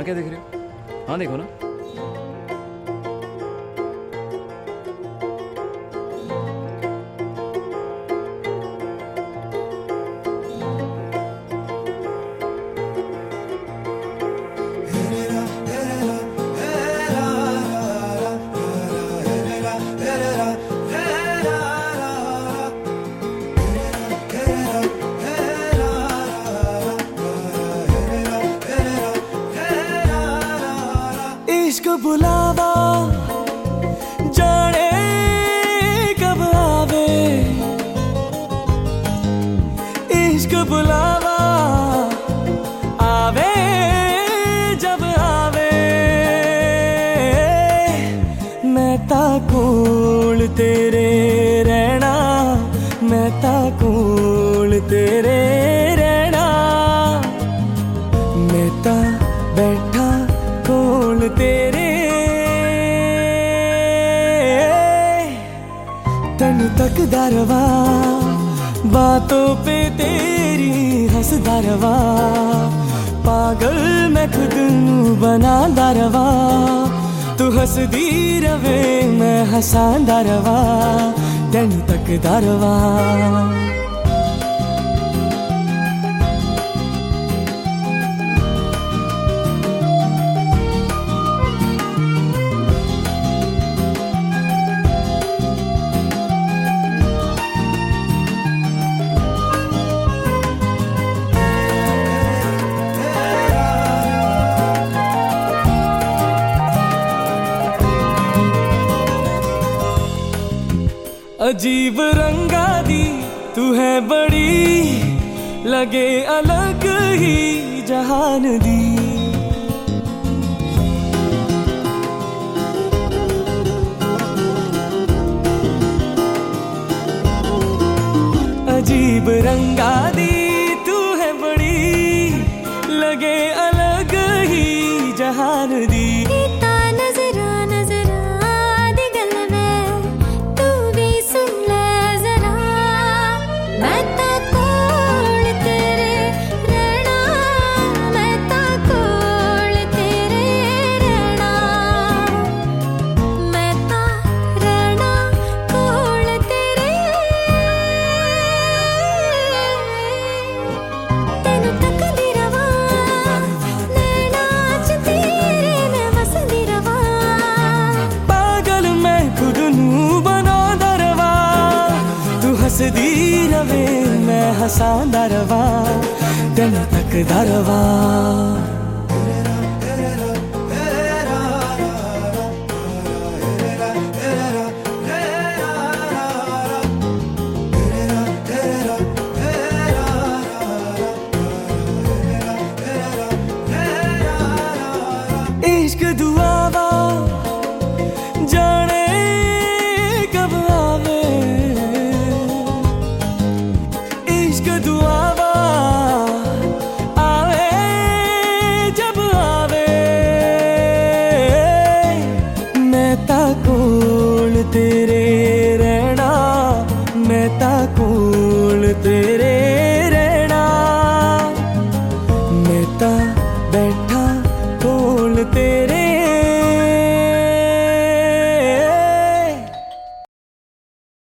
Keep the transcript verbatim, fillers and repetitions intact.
यहाँ क्या देख रहे हो? हाँ देखो ना। इश्क बुलावा जाने कब आवे, इश्क बुलावा आवे जब आवे। मैं ता कोल तेरे रहना, मैं ता कोल तेरे रहना, मैं ता बैठा कोल तेरे। तनु तकदा रवा बातों पे तेरी हंसदा रवा, पागल मैं खुद नू बनांदा रवा। तू हंसदी रवे मैं हंसांदा रवा, तनु तकदा रवा। अजीब रंगा दी तू है बड़ी, लगे अलग ही जहान दी। अजीब रंगा दी तू है बड़ी, लगे अलग ही जहान दी। हंसदी रवे मैं हंसांदा रवा, तनु तकदा रवा। इश्क दुआवा